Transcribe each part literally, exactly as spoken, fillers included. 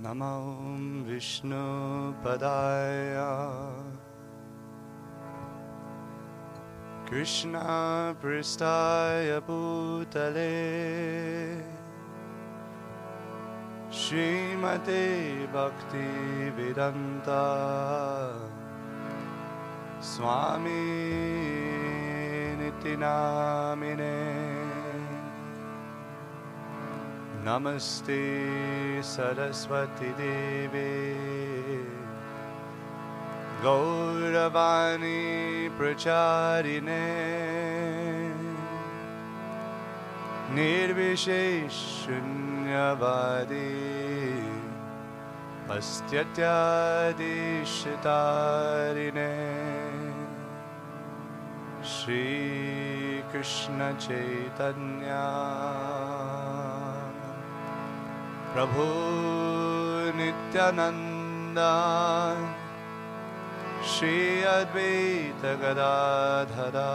Namo Vishnu Padaya Krishna Pristaya Bhutale Srimate Bhakti Vedanta Swami Nitinamine Namaste Saraswati Devi Gauravani Pracharine Nirvishesh-Shunyavadi Astyatya-Dishitarine Shri Krishna Chaitanya Prabhu Nityananda Shri Advaita Gadadhara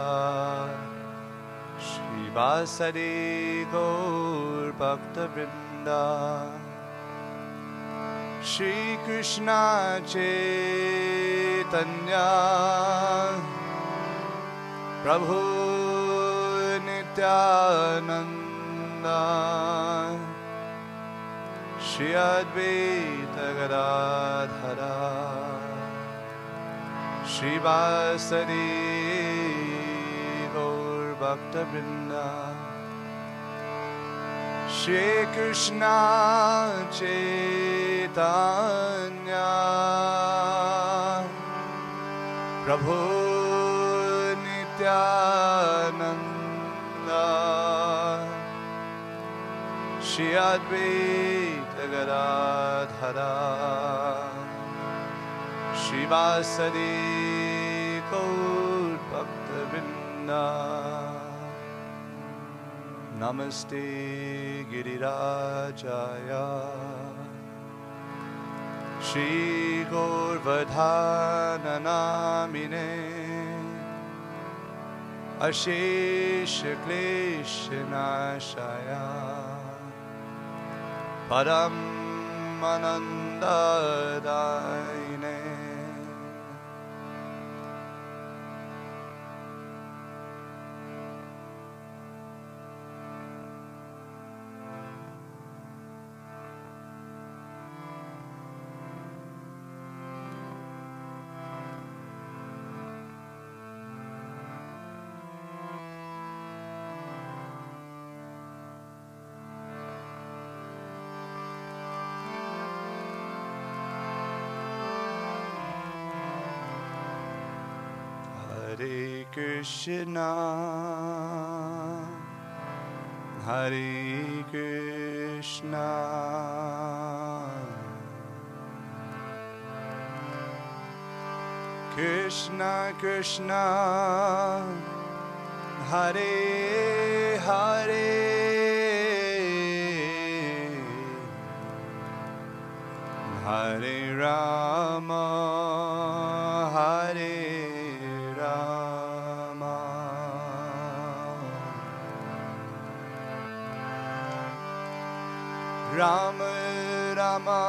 Shri Vasari Gaur Bhakta Vrinda Shri Krishna Chaitanya Prabhu Nityananda Shri Advaita Gadadhara Shri Vasari Gaur Bhakta Vrinda Shri Krishna Chaitanya Prabhu Nityananda Shri Advaita Gadadhara Shri Vasari Gaur Bhakta Vrinda Namaste Girirajaya Shri Gaurvardhana Namine Ashesha Klesha Nashaya Param Ananda Daine Hare Krishna, Hare Krishna, Krishna Krishna, Hare Hare, Hare Rama, Hare Rama Rama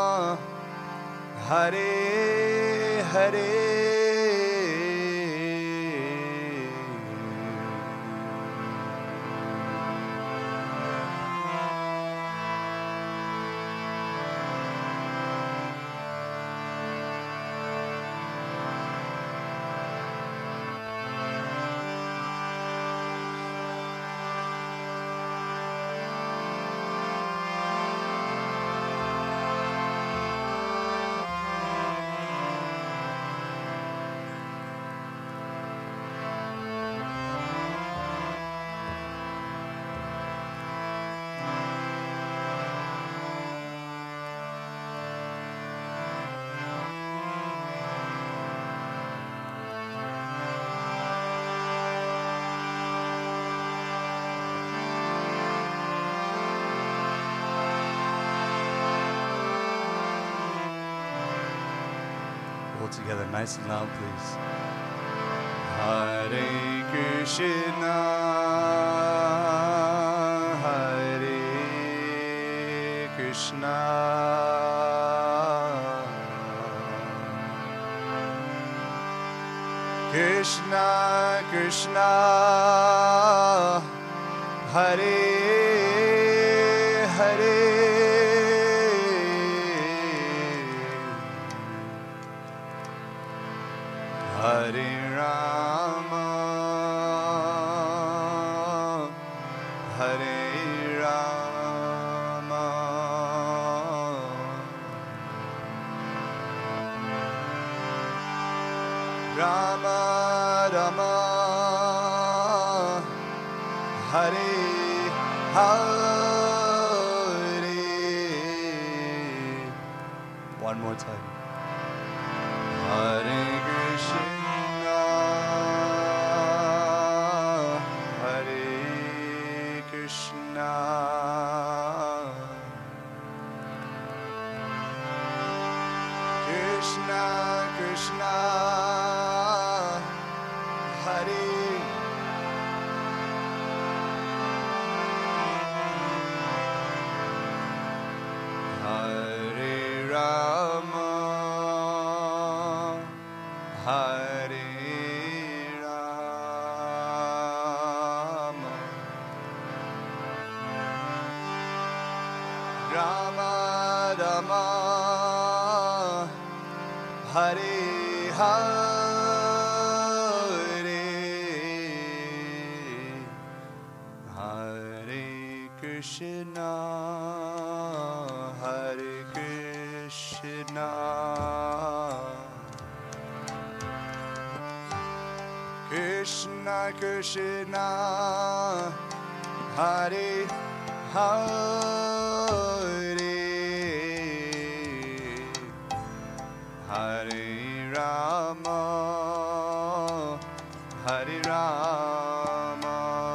Hare Hare Together, nice and loud, please. Hare Krishna, Hare Krishna. Krishna, Krishna Krishna, Hare Hare, Hare Rama, Hare Rama, Rama Rama, Hare Hare. One more time. Hare Krishna, Hare Krishna, Krishna Krishna, Hare Hare Rama, Hare Rama, Rama Rama, Hare Hare, Hare Krishna, Hare Krishna, Krishna Krishna, Hare Hare, Hare Rama, Hare Rama,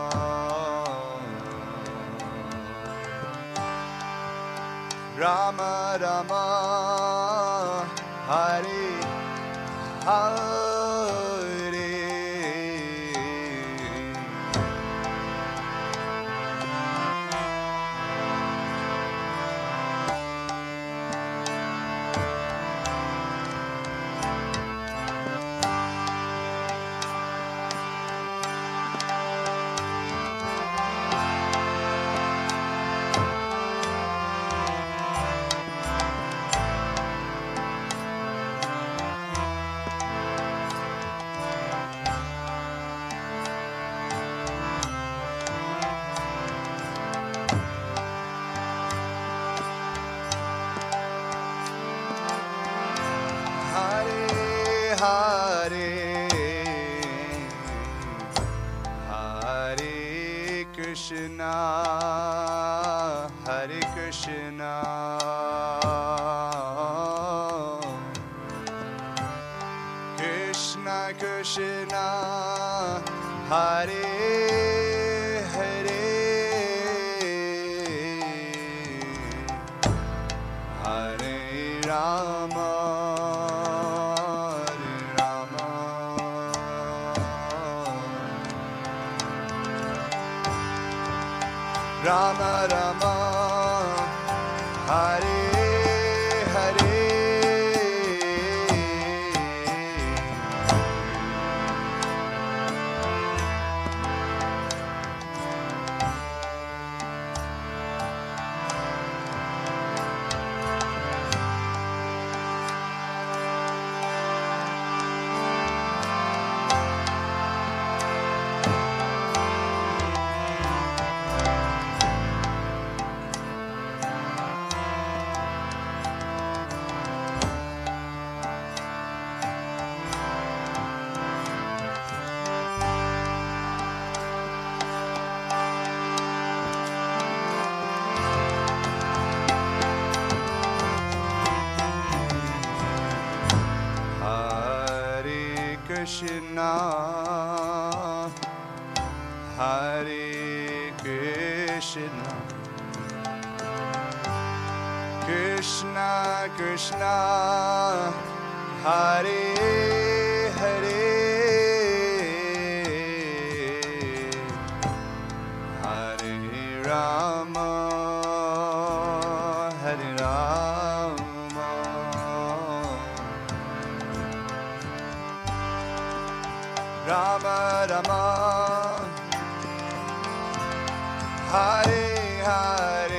Rama Rama, Hare Hare, Hare Hare Krishna, Hare Krishna, Krishna Krishna, Hare Hare, Hare Rama, Rama Rama, Hare Hare, Krishna, Hare Krishna, Krishna Krishna, Hare Hare, Hare Rama, Hare Rama Rama, Hare Hare.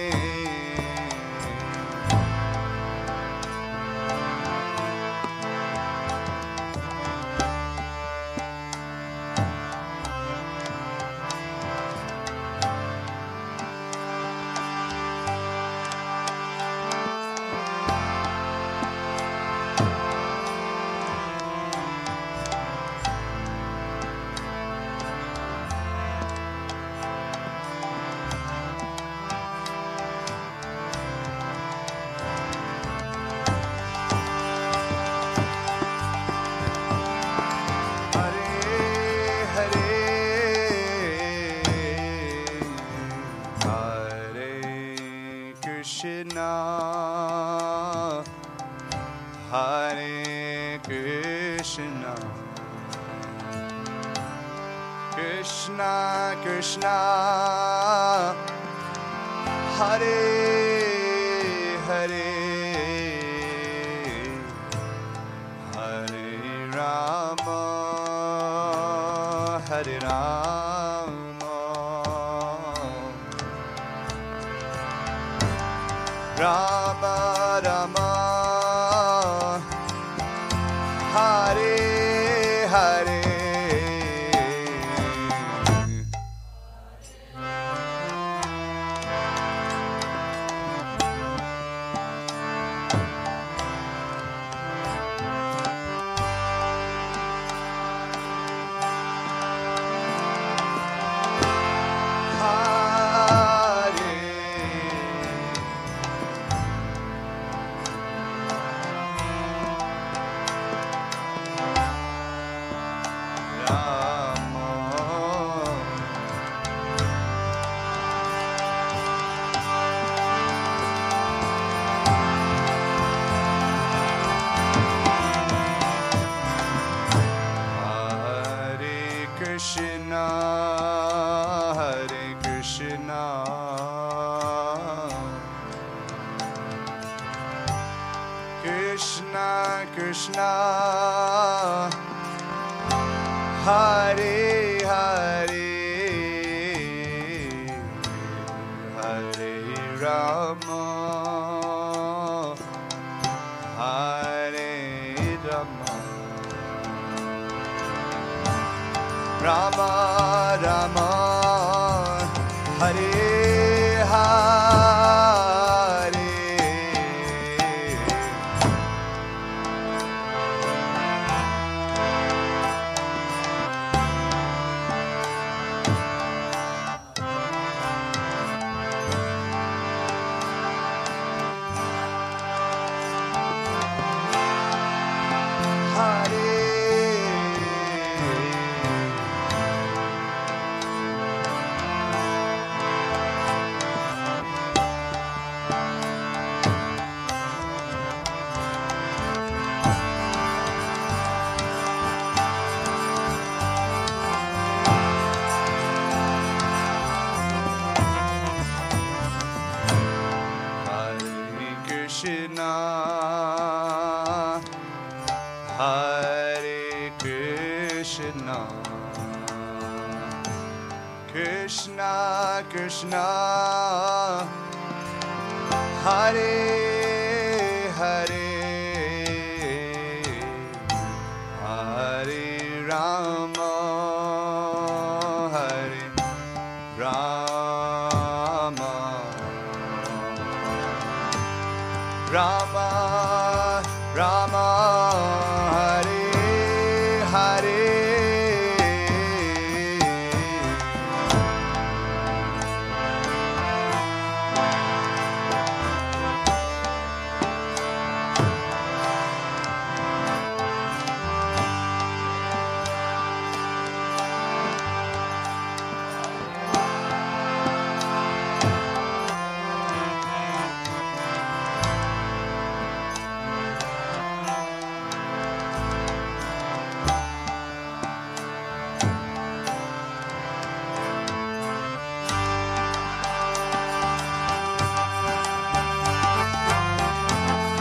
Hare Krishna, Krishna Krishna, Hare Hare, Hare Rama, Hare Rama, Rama Rama, Hare Hare. Krishna, Hare Krishna, Krishna Krishna, Hare Hare, Hare Rama, Hare Rama, Rama Rama, Hare Hare. Krishna, Hare Krishna, Krishna Krishna, Hare Hare, Hare Rama, Hare Rama, Rama Rama, Hare Hare.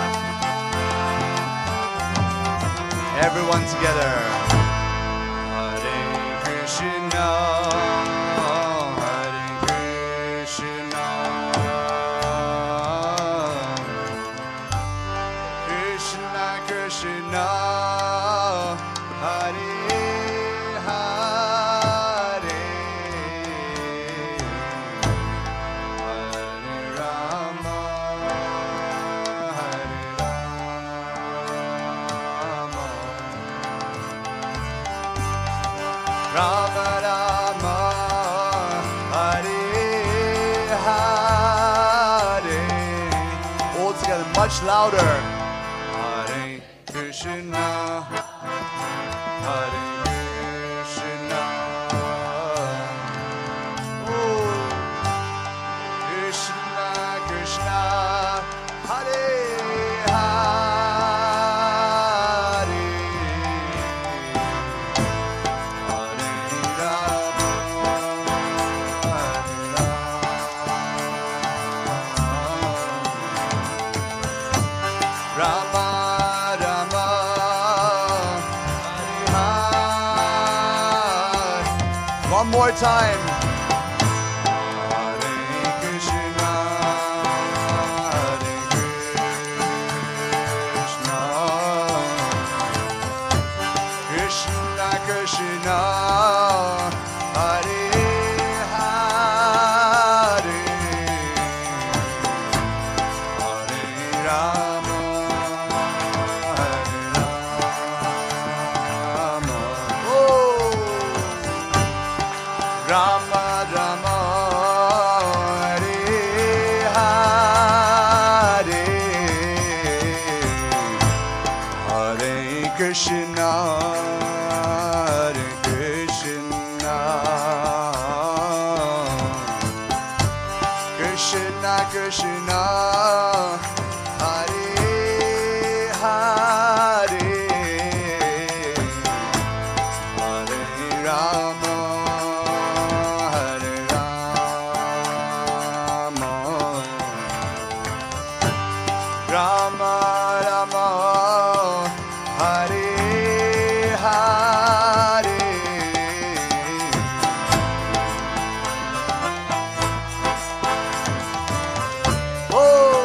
Everyone together. Krishna, Hare Hare, Hare Rama, Hare Rama, Rama Rama, Hare Hare. All together, much louder. Hare Krishna, Hare Krishna, oh, Krishna Krishna, Hare Hare, Hare Rama, Hare Rama, Rama, one more time. Hare Krishna, Hare Krishna, Krishna Krishna, Hare Hare, Hare Rama, Hare Rama, oh. Rama Rama, Hare Hare, Hare Krishna, Hare Krishna, Krishna Krishna, Hare Hare, Hare Rama, Hare Rama, Rama Rama, Hare Hare. Oh.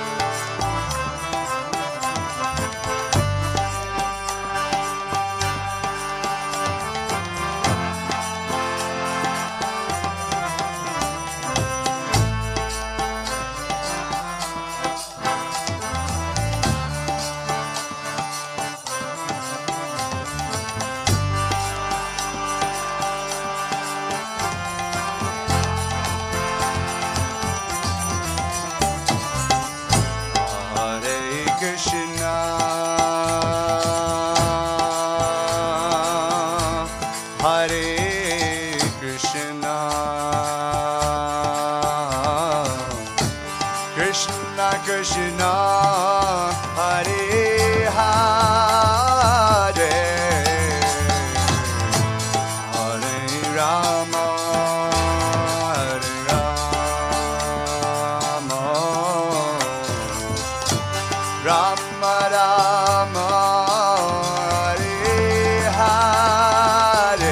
Krishna Krishna, Hare Hare, Hare Rama, Hare Rama, Rama Rama, Hare Hare.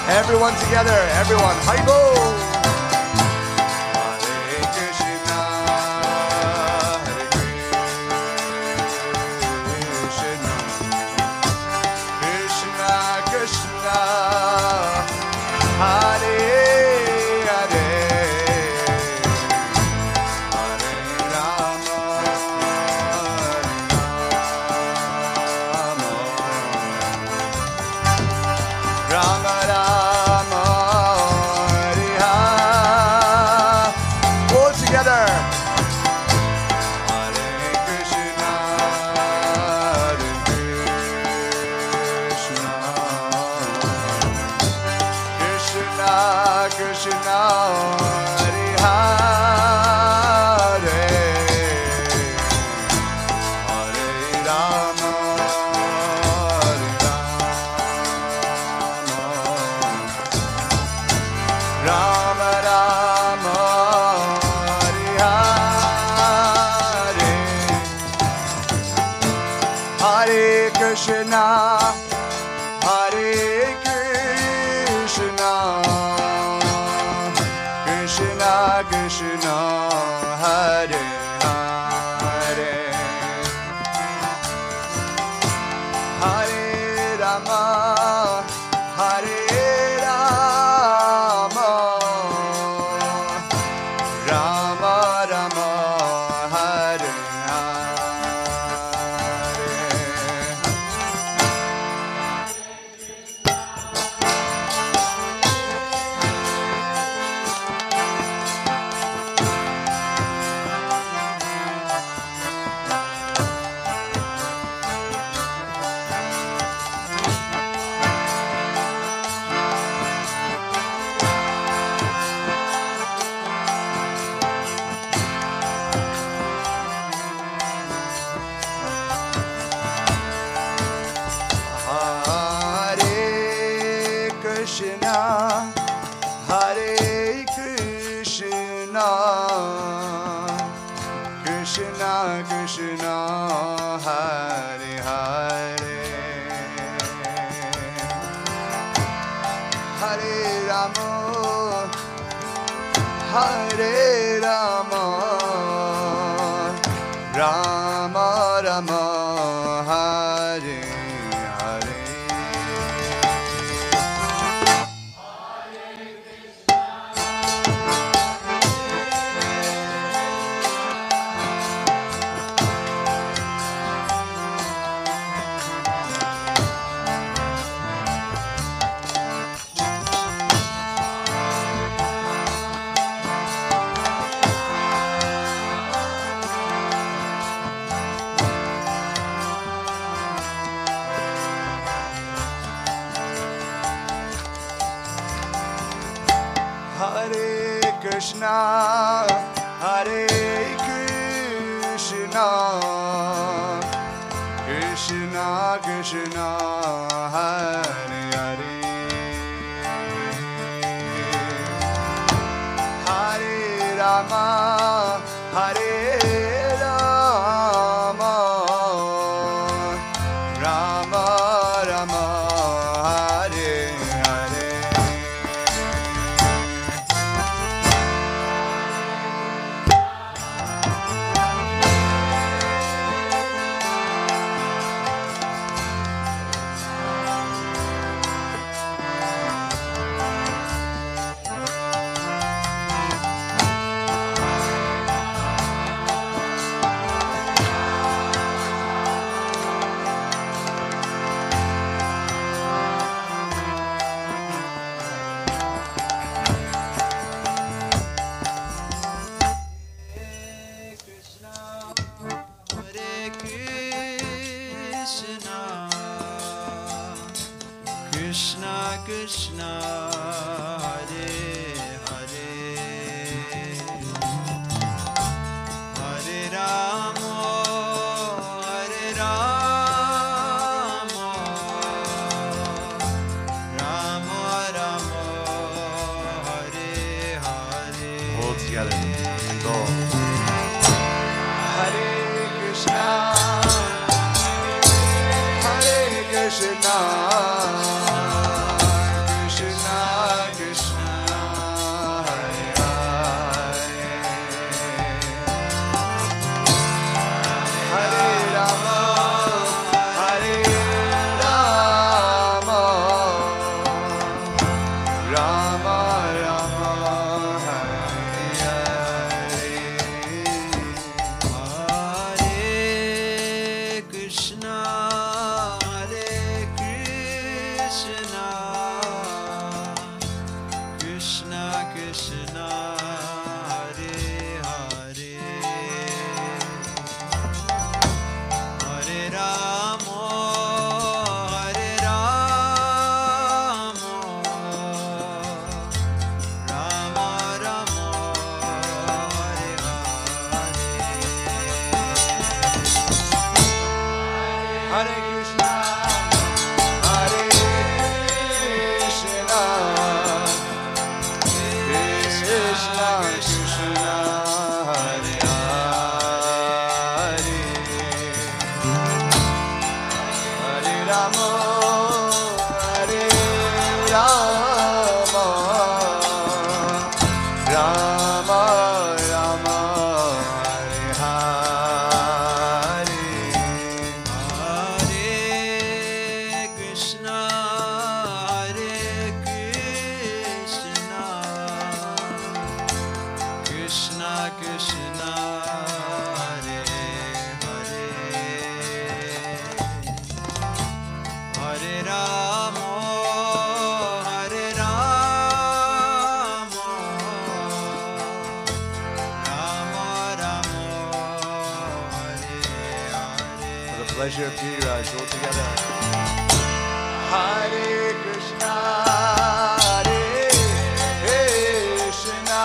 Everyone together, everyone. Haribo. Hare Krishna, Hare Krishna, Krishna Krishna, Hare Hare, Hare Rama, Rama Rama, Hare Hare. All together. Hare Krishna, Hare Krishna, Krishna Krishna, Hare Hare, Hare Rama, Hare Rama, Rama Rama, Hare Hare, Hare Krishna, Hare Krishna, Krishna Krishna, Hare Hare, Hare Rama, Hare Rama, Rama Rama, Hare Hare Krishna, Hare Krishna, Krishna Krishna, Hare Hare, Hare Rama, Hare Rama, Rama Rama, Hare Hare. Hare Krishna, Hare Krishna, Krishna Krishna, Hare Hare, Hare Rama, Hare Rama, Rama Rama, Hare Hare. Krishna Krishna, Hare Hare, Hare Rama, Hare Rama, Rama Rama, Hare Hare. All together and go. Hare Krishna, Hare Krishna, Krishna Pleasure of Giriraj all together. Hare Krishna, Hare Krishna,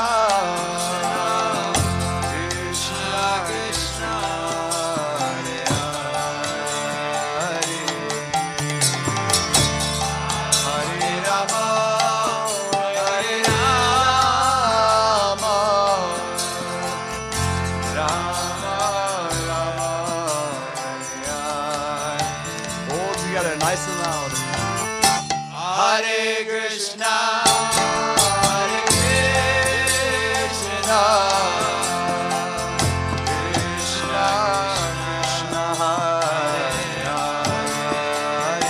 Krishna Krishna, Hare Hare, Hare Rama, Hare Rama, Rama Rama. Together, nice and loud. Hare Krishna, Hare Krishna, Krishna Krishna, Hare Hare,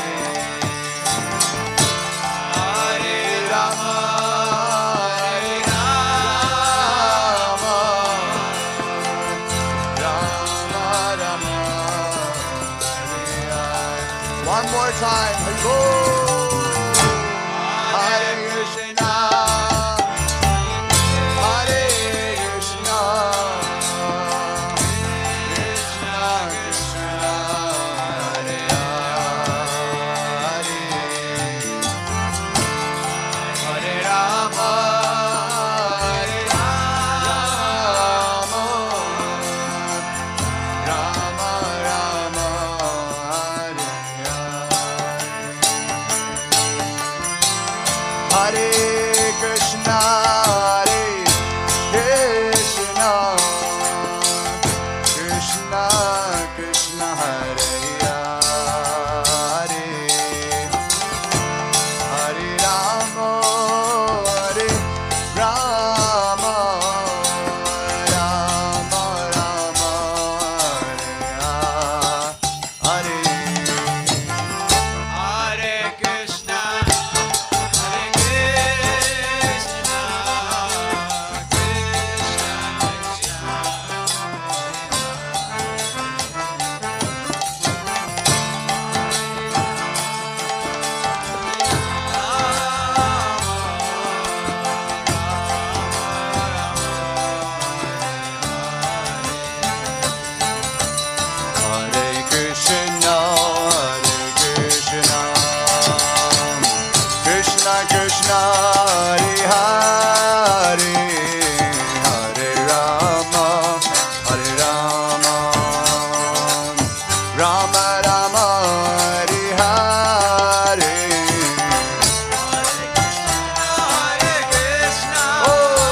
Hare Rama, Hare Rama, Rama Rama. One more time. Go. Hare Krishna. Hare Krishna. Krishna Krishna. Hare Hare. Hare Rama. Hare Rama. Rama Rama. Hare Krishna, Hare Krishna, Krishna Krishna, Hare Hare, Hare Rama, Hare Rama, Rama Rama, Hare Hare, Hare Krishna. Krishna Krishna, Hare Hare, Hare Rama, Hare Rama, Rama Rama, Hare Hare, Hare Krishna, Hare Krishna, oh.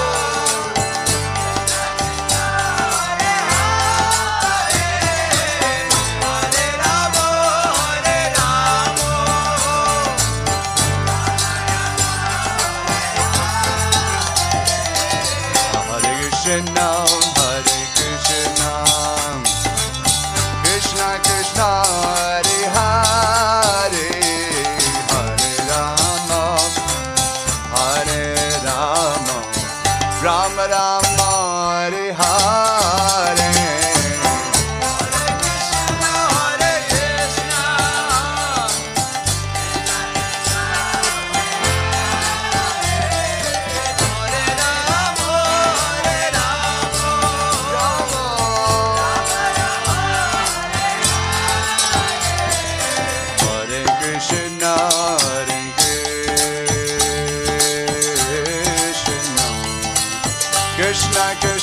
Hare Rama, Hare Rama.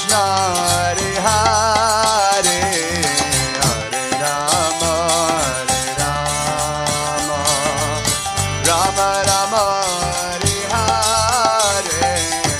Krishna, Hare Hare, Hare Rama, Hare Rama, Rama Rama, Hare Hare,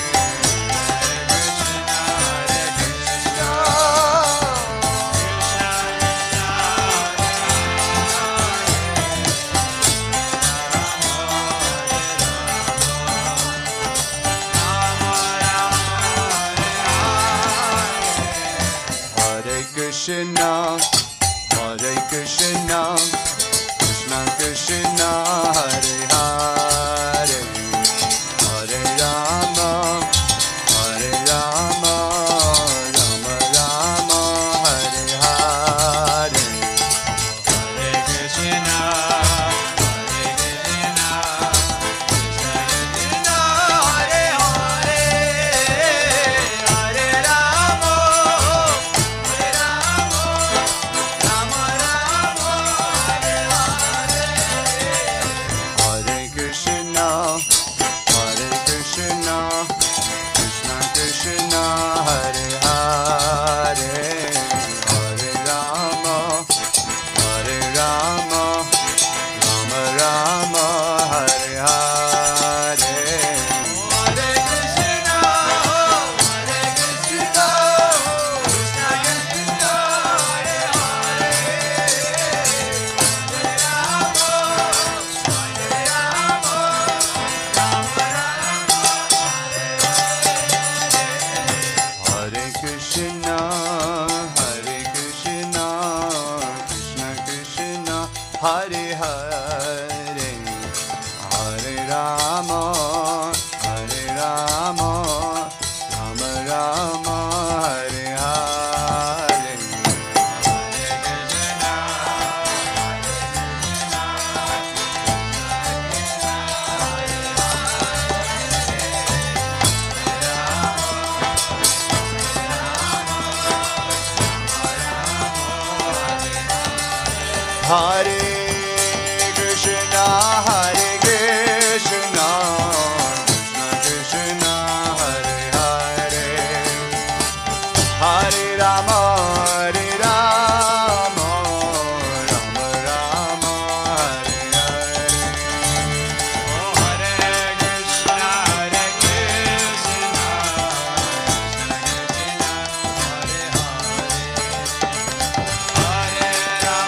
Hare Krishna, Hare Krishna, Krishna Krishna, Hare Hare, Hare Rama, Hare Rama, Rama Rama, Hare Hare, Hare Krishna, Hare Krishna, Krishna Krishna, Hare Hare, Hare Rama, Hare Rama, Rama Rama, Hare Hare. Hare Krishna, Hare Krishna, Krishna Krishna, Hare Hare, Hare Rama, Hare Rama, Rama Rama, Hare Hare. Hare Krishna, Hare Krishna, Krishna Krishna, Hare Hare, Hare Rama, Hare Rama, Rama Rama, Hare Krishna, Hare Krishna, Krishna Krishna, Hare Hare, Hare Rama, Hare Rama, Rama Rama, Hare Hare. Hare Krishna, Hare Krishna, Krishna Krishna, Hare Hare, Hare Rama, Hare Rama, Rama Rama, Hare Hare. Hare Krishna, Hare Krishna, Krishna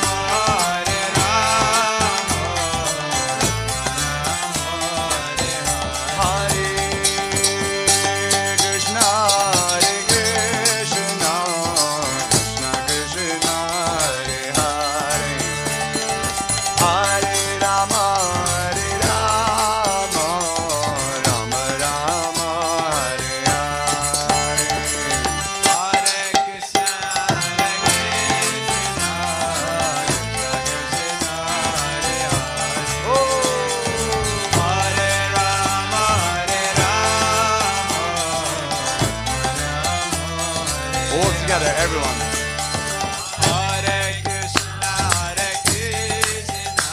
together, everyone. Hare Krishna, Hare Krishna,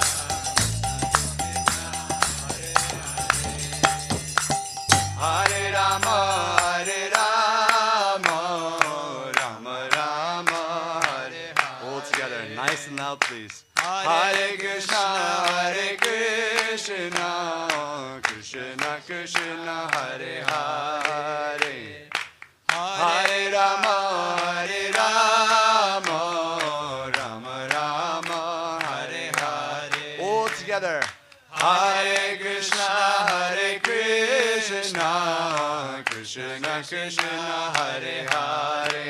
Hare Rama, Hare Rama, Rama Rama, Hare Hare. All together, nice and loud, please. Hare Krishna, Hare Krishna, Krishna Krishna, Hare Hare. Hare Rama, Hare Rama, Rama Rama, Hare Hare. All together. Hare Krishna, Hare Krishna, Krishna Krishna, Hare Hare.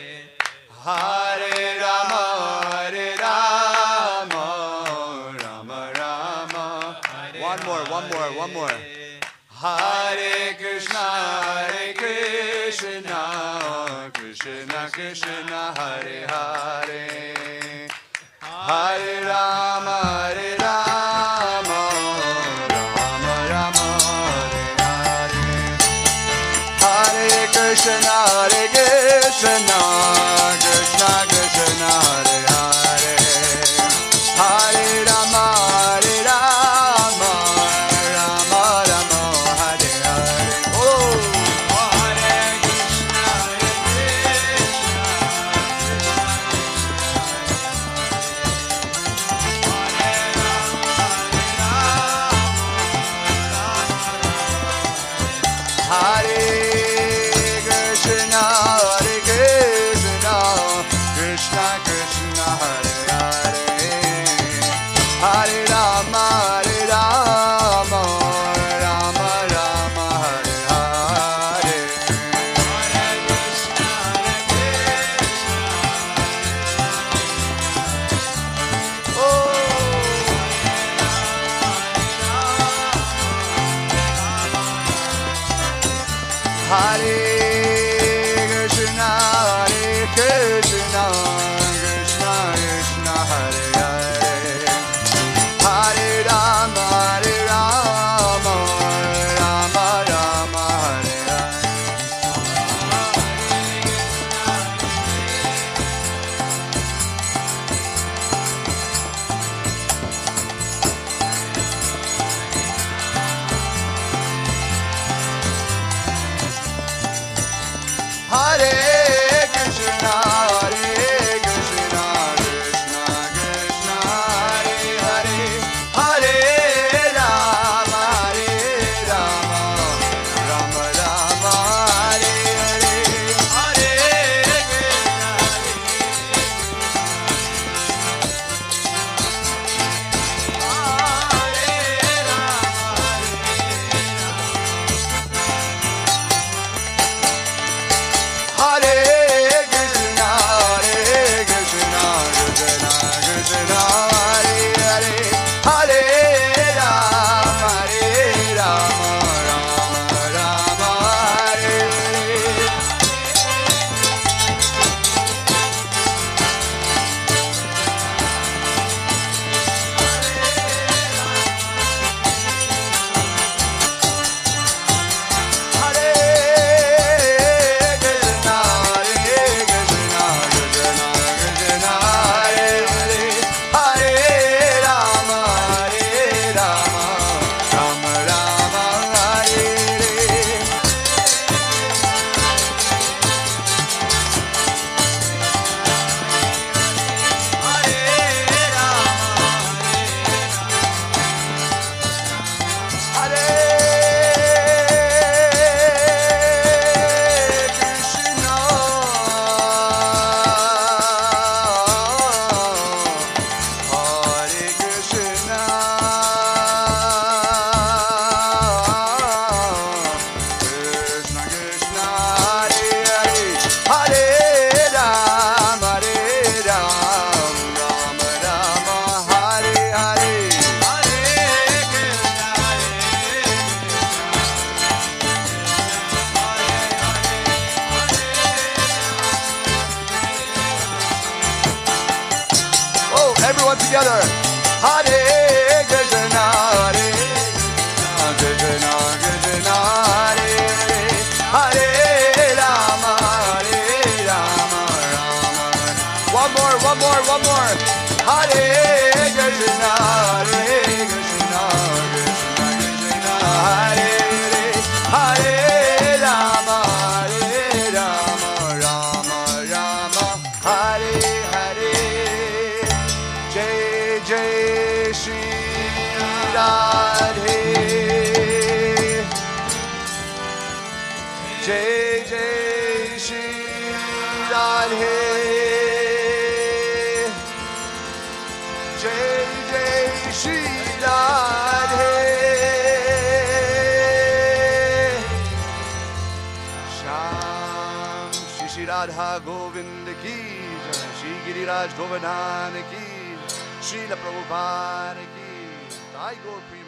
Hare Rama, Hare Rama, Rama Rama. One more, one more, one more. Hare Krishna, Hare Krishna, Krishna Krishna, Hare Hare. Hare Rama, Hare Rama, Rama Rama, Hare Hare. Hare Krishna, Hare Krishna, Krishna Krishna, Hare Hare. Hare Rama, Hare Rama, Rama Rama, Hare Hare. Oh, Hare Krishna, Hare Hare Krishna, Hare Krishna, Krishna Krishna, Hare Hare, Hare Rama, Hare Rama, Rama Rama, Hare Hare. Hare Krishna, Hare Krishna, Krishna Krishna, Hare Hare, Hare Rama, Hare Rama, Rama Rama, Hare Hare, Hare Hare Krishna, Hare Krishna, Krishna Krishna, Hare Hare, Hare Rama, Hare Rama, Rama Rama, Hare Hare. Hare Krishna, Hare Krishna, Krishna Krishna, Hare Hare, Hare Rama, Hare Rama, Rama Rama, Hare Hare. Oh, everyone together. Hare Krishna, Hare Krishna, Krishna Hare Hare, Hare Rama, Hare Rama, Rama. One more, one more, one more. Hare Krishna, Hare Krishna, Krishna Krishna, Hare Hare, Hare Rama, Hare Rama, Rama Rama, Hare Hare. Jai Jai Shri Radhe, Jai Jai Shri Radhe, Jai Jai Shri Radhe. Sham Shri Shri Radha Govind ki jai, Shri Giriraj Govardhan ki, Srila Prabhupada ki, Jai Gaur Prema.